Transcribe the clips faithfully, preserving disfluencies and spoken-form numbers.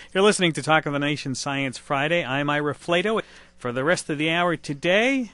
You're listening to Talk of the Nation Science Friday. I'm Ira Flato. For the rest of the hour today,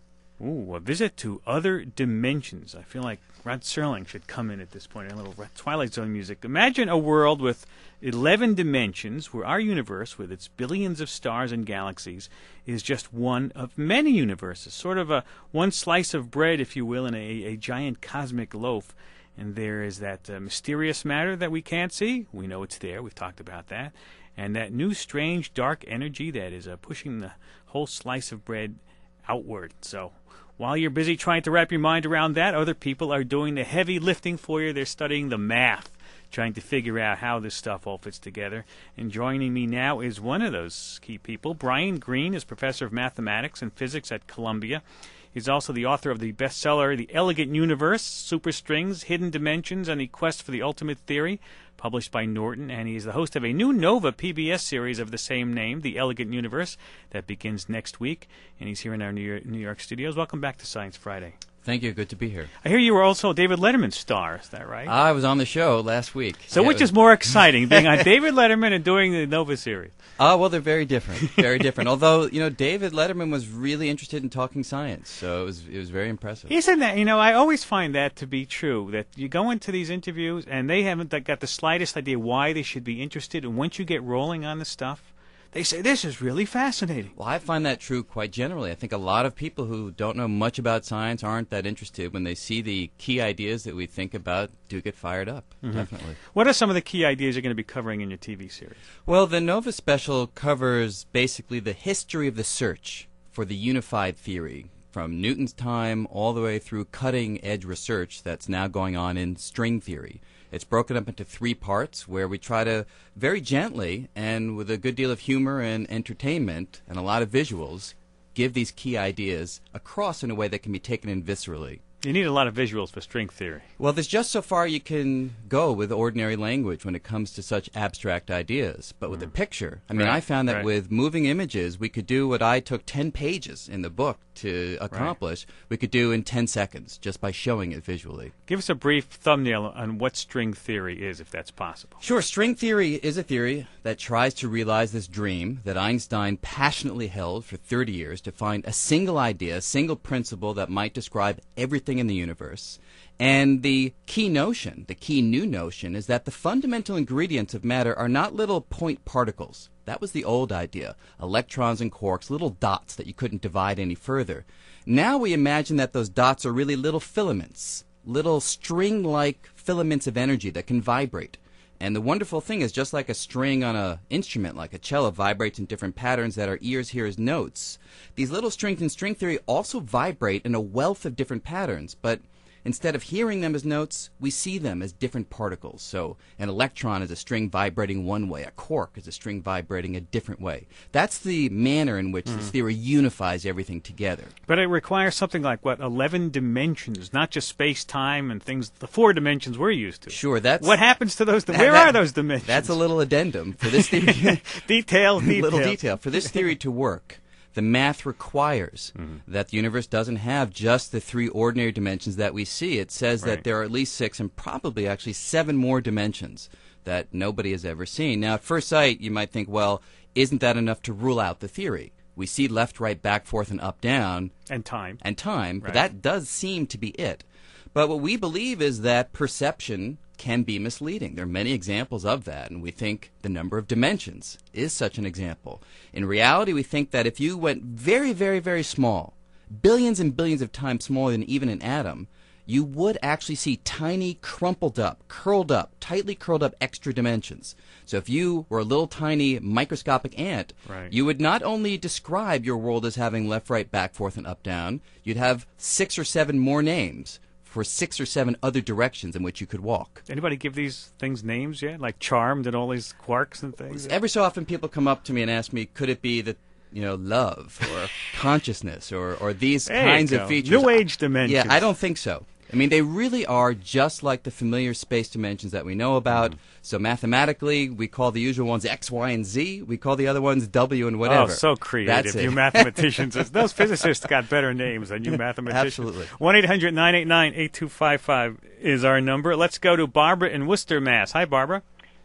ooh, a visit to other dimensions. I feel like Rod Serling should come in at this point, a little Twilight Zone music. Imagine a world with eleven dimensions where our universe, with its billions of stars and galaxies, is just one of many universes, sort of a one slice of bread, if you will, in a, a giant cosmic loaf. And there is that uh, mysterious matter that we can't see. We know it's there. We've talked about that. And that new, strange, dark energy that is uh, pushing the whole slice of bread outward. So while you're busy trying to wrap your mind around that, other people are doing the heavy lifting for you. They're studying the math, trying to figure out how this stuff all fits together. And joining me now is one of those key people. Brian Greene is professor of mathematics and physics at Columbia. He's also the author of the bestseller, The Elegant Universe, Superstrings, Hidden Dimensions, and the Quest for the Ultimate Theory, published by Norton. And he's the host of a new Nova P B S series of the same name, The Elegant Universe, that begins next week. And he's here in our New York, New York studios. Welcome back to Science Friday. Thank you. Good to be here. I hear you were also David Letterman's star. Is that right? I was on the show last week. So yeah, which is more exciting, being on David Letterman and doing the Nova series? Ah, uh, well, they're very different. Very different. Although, you know, David Letterman was really interested in talking science, so it was it was very impressive. Isn't that, you know, I always find that to be true, that you go into these interviews and they haven't got the slightest idea why they should be interested, and once you get rolling on the stuff, they say, this is really fascinating. Well, I find that true quite generally. I think a lot of people who don't know much about science aren't that interested. When they see the key ideas that we think about, do get fired up, mm-hmm. definitely. What are some of the key ideas you're going to be covering in your T V series? Well, the Nova special covers basically the history of the search for the unified theory, from Newton's time all the way through cutting-edge research that's now going on in string theory. It's broken up into three parts where we try to very gently and with a good deal of humor and entertainment and a lot of visuals give these key ideas across in a way that can be taken in viscerally. You need a lot of visuals for string theory. Well, there's just so far you can go with ordinary language when it comes to such abstract ideas. But with mm. a picture, I mean, right. I found that right. with moving images, we could do what I took ten pages in the book to accomplish. Right. We could do in ten seconds just by showing it visually. Give us a brief thumbnail on what string theory is, if that's possible. Sure. String theory is a theory that tries to realize this dream that Einstein passionately held for thirty years to find a single idea, a single principle that might describe everything in the universe. And the key notion, the key new notion, is that the fundamental ingredients of matter are not little point particles. That was the old idea. Electrons and quarks, little dots that you couldn't divide any further. Now we imagine that those dots are really little filaments, little string-like filaments of energy that can vibrate. And the wonderful thing is, just like a string on an instrument, like a cello, vibrates in different patterns that our ears hear as notes, these little strings in string theory also vibrate in a wealth of different patterns, but instead of hearing them as notes, we see them as different particles. So an electron is a string vibrating one way, a quark is a string vibrating a different way. That's the manner in which mm. this theory unifies everything together. But it requires something like, what, eleven dimensions, not just space-time and things, the four dimensions we're used to. Sure, that's... What happens to those? Where that, are those dimensions? That's a little addendum for this theory. detail, detail. Little detail. For this theory to work, the math requires mm-hmm. that the universe doesn't have just the three ordinary dimensions that we see. It says right. that there are at least six and probably actually seven more dimensions that nobody has ever seen. Now, at first sight, you might think, well, isn't that enough to rule out the theory? We see left, right, back, forth, and up, down. And time. And time, right. but that does seem to be it. But what we believe is that perception can be misleading. There are many examples of that, and we think the number of dimensions is such an example. In reality, we think that if you went very, very, very small, billions and billions of times smaller than even an atom, you would actually see tiny, crumpled up, curled up, tightly curled up extra dimensions. So if you were a little tiny microscopic ant, right. you would not only describe your world as having left, right, back, forth, and up, down, you'd have six or seven more names for six or seven other directions in which you could walk. Anybody give these things names yet? Like Charmed and all these quarks and things? Every so often people come up to me and ask me, could it be that, you know, love or consciousness or, or these there kinds of features? New age dimensions. Yeah, I don't think so. I mean, they really are just like the familiar space dimensions that we know about. Mm. So mathematically, we call the usual ones X, Y, and Z. We call the other ones W and whatever. Oh, so creative. That's it. You mathematicians. Those physicists got better names than you mathematicians. Absolutely. one eight hundred nine eight nine eight two five five is our number. Let's go to Barbara in Worcester, Mass. Hi, Barbara.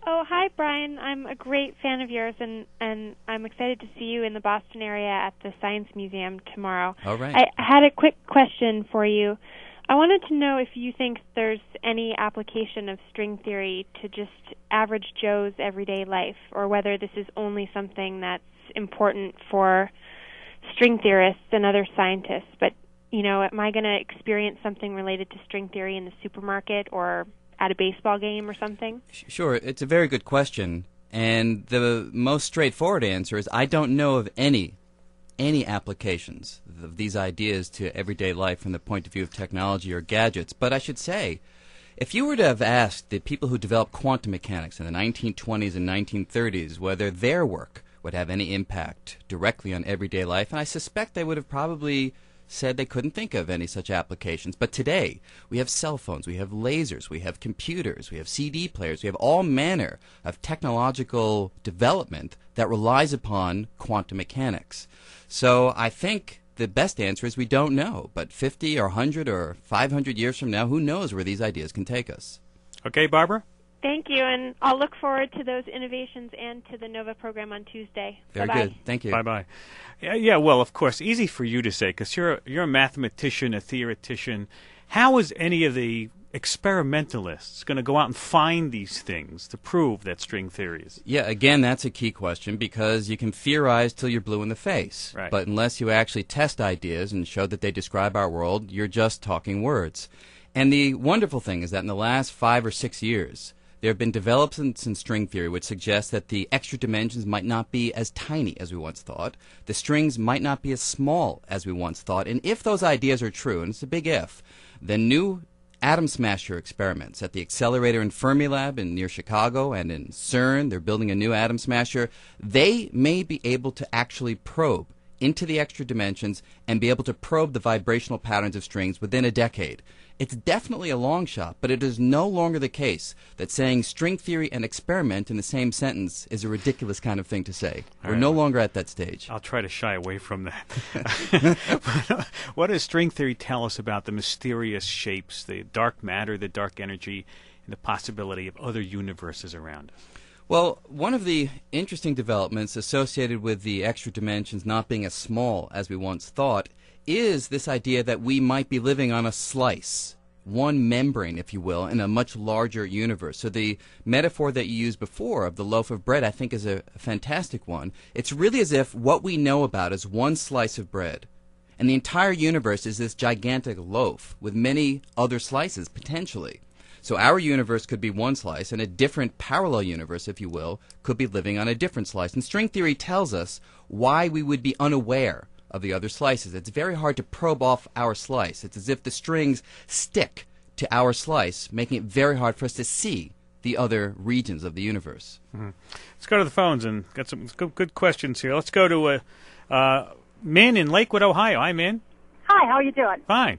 Oh, hi, Brian. I'm a great fan of yours, and, and I'm excited to see you in the Boston area at the Science Museum tomorrow. All right. I had a quick question for you. I wanted to know if you think there's any application of string theory to just average Joe's everyday life, or whether this is only something that's important for string theorists and other scientists. But, you know, am I going to experience something related to string theory in the supermarket or at a baseball game or something? Sure, it's a very good question. And the most straightforward answer is I don't know of any any applications of these ideas to everyday life from the point of view of technology or gadgets. But I should say, if you were to have asked the people who developed quantum mechanics in the nineteen twenties and nineteen thirties whether their work would have any impact directly on everyday life, and I suspect they would have probably said they couldn't think of any such applications. But today, we have cell phones, we have lasers, we have computers, we have C D players, we have all manner of technological development that relies upon quantum mechanics. So I think the best answer is we don't know. But fifty or one hundred or five hundred years from now, who knows where these ideas can take us? Okay, Barbara? Thank you, and I'll look forward to those innovations and to the NOVA program on Tuesday. Very Bye-bye. good. Thank you. Bye-bye. Yeah, yeah, well, of course, easy for you to say, because you're, you're a mathematician, a theoretician. How is any of the experimentalists going to go out and find these things to prove that string theory is? Yeah, again, that's a key question, because you can theorize till you're blue in the face. Right. But unless you actually test ideas and show that they describe our world, you're just talking words. And the wonderful thing is that in the last five or six years, there have been developments in string theory which suggest that the extra dimensions might not be as tiny as we once thought. The strings might not be as small as we once thought. And if those ideas are true, and it's a big if, then new atom smasher experiments at the accelerator in Fermilab in near Chicago and in CERN, they're building a new atom smasher, they may be able to actually probe into the extra dimensions and be able to probe the vibrational patterns of strings within a decade. It's definitely a long shot, but it is no longer the case that saying string theory and experiment in the same sentence is a ridiculous kind of thing to say. All We're right. no longer at that stage. I'll try to shy away from that. What does string theory tell us about the mysterious shapes, the dark matter, the dark energy, and the possibility of other universes around us? Well, one of the interesting developments associated with the extra dimensions not being as small as we once thought is this idea that we might be living on a slice, one membrane, if you will, in a much larger universe. So the metaphor that you used before of the loaf of bread, I think, is a, a fantastic one. It's really as if what we know about is one slice of bread, and the entire universe is this gigantic loaf with many other slices, potentially. So our universe could be one slice, and a different parallel universe, if you will, could be living on a different slice. And string theory tells us why we would be unaware of the other slices. It's very hard to probe off our slice. It's as if the strings stick to our slice, making it very hard for us to see the other regions of the universe. Mm-hmm. Let's go to the phones and got some good, good questions here. Let's go to uh, uh, Min in Lakewood, Ohio. Hi, Min. Hi, how are you doing? Fine.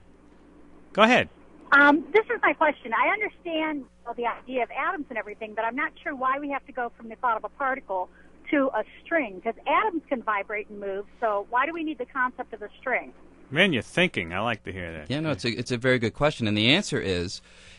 Go ahead. Um, this is my question. I understand well, the idea of atoms and everything, but I'm not sure why we have to go from the thought of a particle to a string, because atoms can vibrate and move, so why do we need the concept of a string? Man, you're thinking. I like to hear that. Yeah, no, it's a, it's a very good question, and the answer is,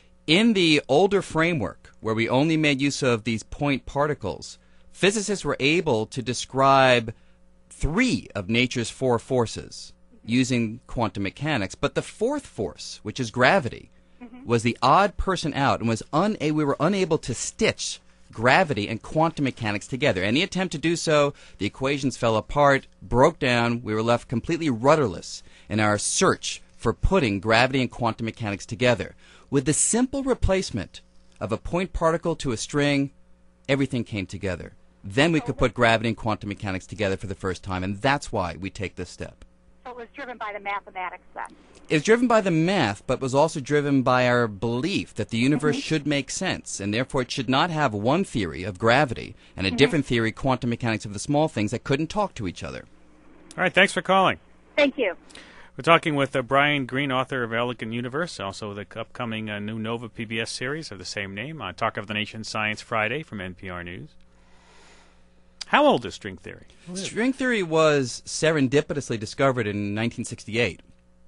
in the older framework, where we only made use of these point particles, physicists were able to describe three of nature's four forces using quantum mechanics, but the fourth force, which is gravity, mm-hmm. was the odd person out, and was una- we were unable to stitch gravity and quantum mechanics together. Any attempt to do so, the equations fell apart, broke down, we were left completely rudderless in our search for putting gravity and quantum mechanics together. With the simple replacement of a point particle to a string, everything came together. Then we could put gravity and quantum mechanics together for the first time, and that's why we take this step. So it was driven by the mathematics then? It was driven by the math, but was also driven by our belief that the universe mm-hmm. should make sense, and therefore it should not have one theory of gravity and a mm-hmm. different theory, quantum mechanics, of the small things that couldn't talk to each other. All right, thanks for calling. Thank you. We're talking with uh, Brian Greene, author of Elegant Universe, also the upcoming uh, new NOVA P B S series of the same name, on Talk of the Nation Science Friday from N P R News. How old is string theory? String theory was serendipitously discovered in nineteen sixty-eight.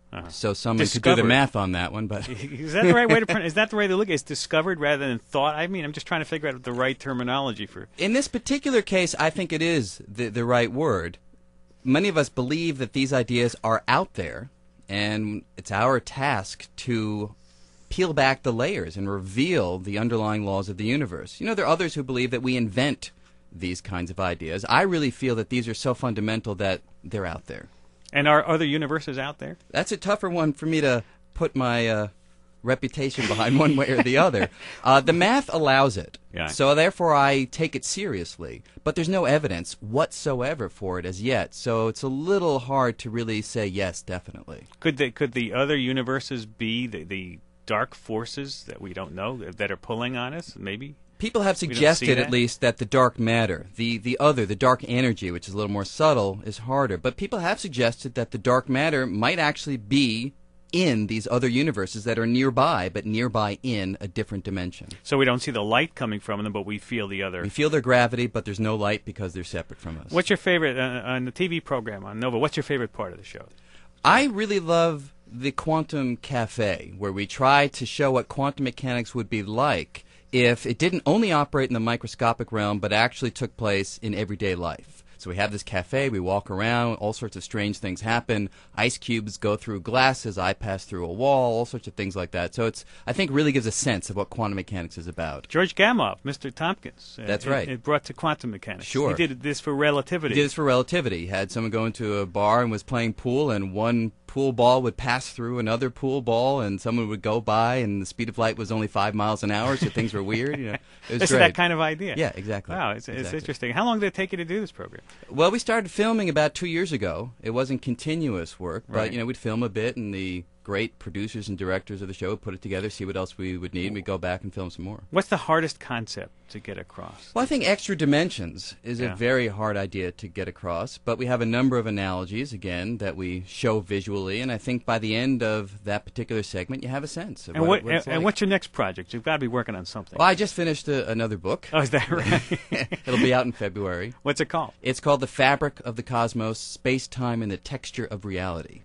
Uh-huh. So someone could Discovered. do the math on that one, but Is that the right way to print? Is that the way to look? It's discovered rather than thought. I mean, I'm just trying to figure out the right terminology for. in this particular case, I think it is the the right word. Many of us believe that these ideas are out there, and it's our task to peel back the layers and reveal the underlying laws of the universe. You know, there are others who believe that we invent these kinds of ideas. I really feel that these are so fundamental that they're out there. And are other universes out there? That's a tougher one for me to put my uh, reputation behind one way or the other. Uh, the math allows it. Yeah. So therefore I take it seriously. But there's no evidence whatsoever for it as yet. So it's a little hard to really say yes, definitely. Could the could the other universes be the, the dark forces that we don't know that are pulling on us? Maybe. People have We don't see suggested that? at least that the dark matter, the, the other, the dark energy, which is a little more subtle, is harder. But people have suggested that the dark matter might actually be in these other universes that are nearby, but nearby in a different dimension. So we don't see the light coming from them, but we feel the other. We feel their gravity, but there's no light because they're separate from us. What's your favorite uh, on the T V program on Nova? What's your favorite part of the show? I really love the Quantum Cafe, where we try to show what quantum mechanics would be like if it didn't only operate in the microscopic realm, but actually took place in everyday life. So we have this cafe, we walk around, all sorts of strange things happen. Ice cubes go through glasses, I pass through a wall, all sorts of things like that. So it's, I think, really gives a sense of what quantum mechanics is about. George Gamow, Mister Tompkins. uh, That's it- right. It brought to quantum mechanics. Sure. He did this for relativity. He did this for relativity. He had someone go into a bar and was playing pool, and one pool ball would pass through another pool ball, and someone would go by, and the speed of light was only five miles an hour, so things were weird. You know, it was This great. is that kind of idea. Yeah, exactly. Wow, it's, it's Exactly. interesting. How long did it take you to do this program? Well, we started filming about two years ago. It wasn't continuous work, but Right. you know, we'd film a bit, and the great producers and directors of the show would put it together, see what else we would need, and we'd go back and film some more. What's the hardest concept to get across? Well, I think extra dimensions is Yeah. a very hard idea to get across, but we have a number of analogies, again, that we show visually, and I think by the end of that particular segment, you have a sense of And what, what, what it's and, and like. what's your next project? You've got to be working on something. Well, I just finished a, another book. Oh, is that right? It'll be out in February. What's it called? It's called The Fabric of the Cosmos, Space-Time and the Texture of Reality.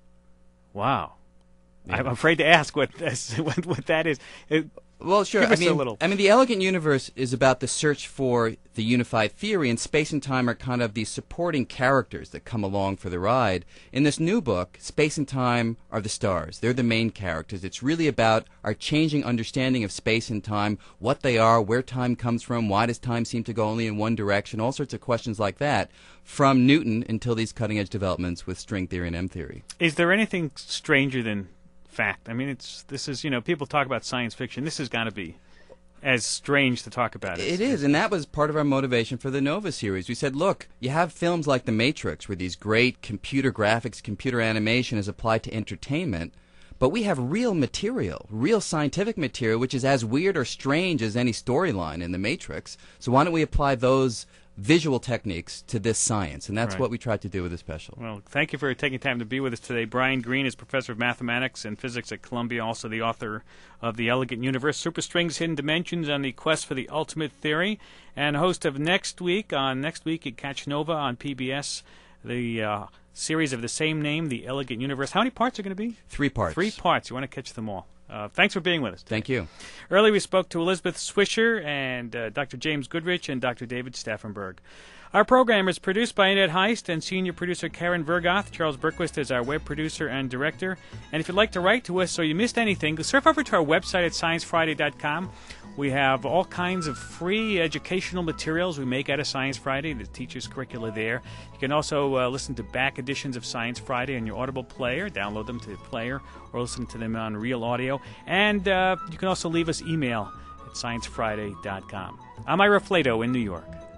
Wow. Yeah. I'm afraid to ask what this, what, what that is. It, Well, sure. Give I us a mean, little- I mean, the Elegant Universe is about the search for the unified theory, and space and time are kind of the supporting characters that come along for the ride. In this new book, space and time are the stars. They're the main characters. It's really about our changing understanding of space and time, what they are, where time comes from, why does time seem to go only in one direction, all sorts of questions like that, from Newton until these cutting-edge developments with string theory and M theory. is there anything stranger than fact? I mean, it's this is, you know, people talk about science fiction. This has got to be as strange to talk about as, It is, and that was part of our motivation for the Nova series. We said, look, you have films like The Matrix, where these great computer graphics, computer animation is applied to entertainment, but we have real material, real scientific material, which is as weird or strange as any storyline in The Matrix. So why don't we apply those visual techniques to this science? And that's Right. what we tried to do with this special. Well, thank you for taking time to be with us today. Brian Greene is professor of mathematics and physics at Columbia, also the author of The Elegant Universe, Superstrings, Hidden Dimensions, and the Quest for the Ultimate Theory, and host of Next Week on Next Week at Catch Nova on P B S, the uh, series of the same name, The Elegant Universe. How many parts are going to be? Three parts. Three parts. You want to catch them all. Uh, thanks for being with us. Thank you. Earlier we spoke to Elizabeth Swisher and uh, Doctor James Goodrich and Doctor David Staffenberg. Our program is produced by Annette Heist and senior producer Karen Vergoth. Charles Berquist is our web producer and director. And if you'd like to write to us or you missed anything, surf over to our website at science friday dot com. We have all kinds of free educational materials we make out of Science Friday, the teacher's curricula there. You can also uh, listen to back editions of Science Friday on your Audible player, download them to the player, or listen to them on Real Audio. And uh, you can also leave us email at science friday dot com. I'm Ira Flato in New York.